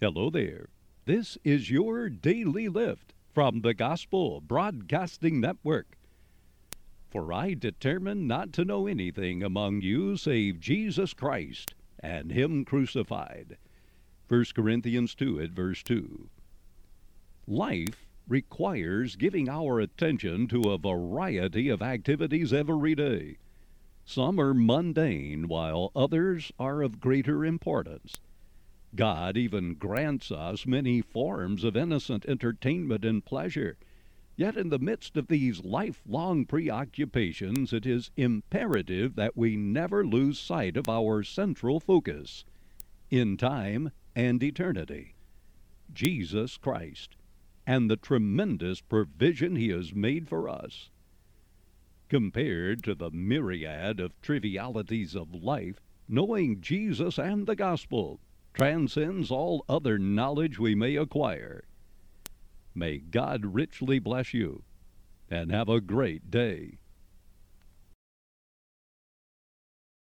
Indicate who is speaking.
Speaker 1: Hello there. This is your daily lift from the Gospel Broadcasting Network. For I determined not to know anything among you save Jesus Christ and Him crucified. 1 Corinthians 2 at verse 2. Life requires giving our attention to a variety of activities every day. Some are mundane, while others are of greater importance. God even grants us many forms of innocent entertainment and pleasure. Yet in the midst of these lifelong preoccupations, it is imperative that we never lose sight of our central focus in time and eternity, Jesus Christ, and the tremendous provision He has made for us. Compared to the myriad of trivialities of life, knowing Jesus and the gospel transcends all other knowledge we may acquire. May God richly bless you, and have a great day.